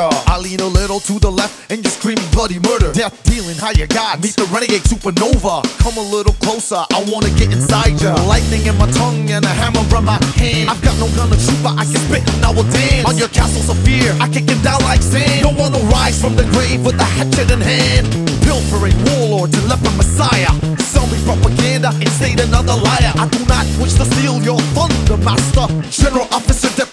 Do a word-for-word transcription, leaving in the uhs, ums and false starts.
striker. I lean a little to the left and you're screaming bloody murder. Death dealing, higher God, meet the renegade supernova. Come a little closer, I wanna get inside ya. Lightning in my tongue and a hammer in my hand. I've got no gun to shoot, but I can spit and I will dance. On your castles of fear, I kick it down like sand. No one will rise from the grave with a hatchet in hand. Pilfering warlord to leper messiah. Sell me propaganda and state another liar. I do not wish to steal your thunder, master. General officer,